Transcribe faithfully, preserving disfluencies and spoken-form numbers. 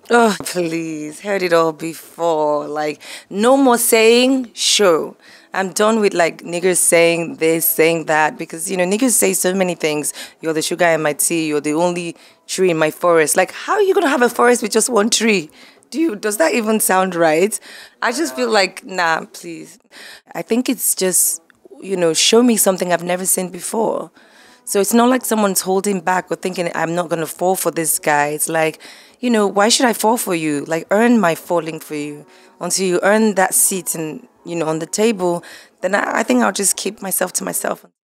Oh, please. Heard it all before. Like, no more saying, sure. I'm done with like niggas saying this, saying that, because, you know, niggas say so many things. You're the sugar in my tea. You're the only tree in my forest. Like, how are you going to have a forest with just one tree? Do you, does that even sound right? I just feel like, nah, please. I think it's just, you know, show me something I've never seen before. So it's not like someone's holding back or thinking I'm not going to fall for this guy. It's like, you know, why should I fall for you? Like, earn my falling for you. Until you earn that seat and, you know, on the table, then I, I think I'll just keep myself to myself.